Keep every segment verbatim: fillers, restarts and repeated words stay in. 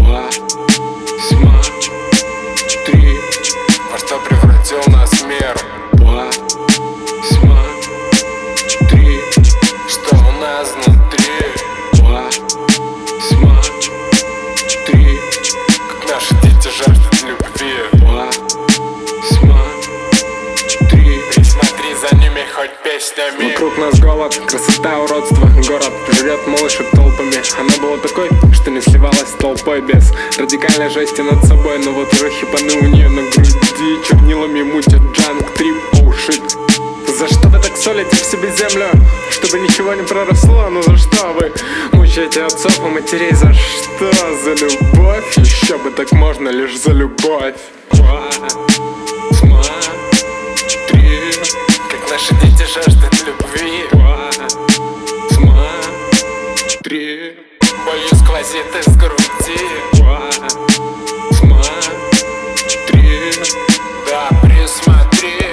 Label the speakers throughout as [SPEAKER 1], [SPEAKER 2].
[SPEAKER 1] Два, смотри, во что превратил нас мир. Два, смотри, что у нас внутри. Два, смотри, как наши дети жаждут любви. Два, смотри, присмотри за ними хоть песнями.
[SPEAKER 2] Вокруг нас голод, красота, уродство. Город жрет малышек толпами. Она была такой, что не сливалась с толпой без радикальной жести над собой. Но вот уже хипаны у нее на груди чернилами мутят джанг, трип, оу шит. За что вы так солите в себе землю? Чтобы ничего не проросло, ну за что вы мучаете отцов и матерей? За что? За любовь? Еще бы так можно, лишь за любовь.
[SPEAKER 1] Смотри, как наши дети жаждут любви. Смотри, болью сквозит из груди. Смотри, да присмотри.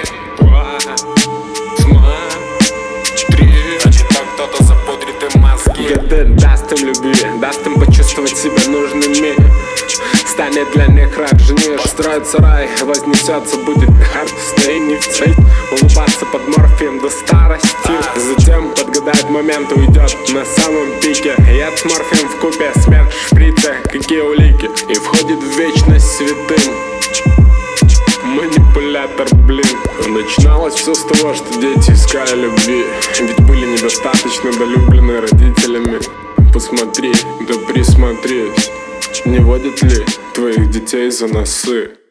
[SPEAKER 1] Смотри, ради того кто-то запудрит им мозги.
[SPEAKER 2] ГД даст им любви, даст им почувствовать себя нужными. Станет для них рак, женишь, построится рай, вознесется, будет хардстей, не в цвет. Улыбаться под морфием до старости. Затем подгадает момент, уйдет на самом пике. Яд с морфием вкупе, смерть в шприце, какие улики. И входит в вечность святым. Манипулятор, блин. Начиналось все с того, что дети искали любви, ведь были недостаточно долюблены родителями. Посмотри, да присмотрись, не водят ли твоих детей за носы?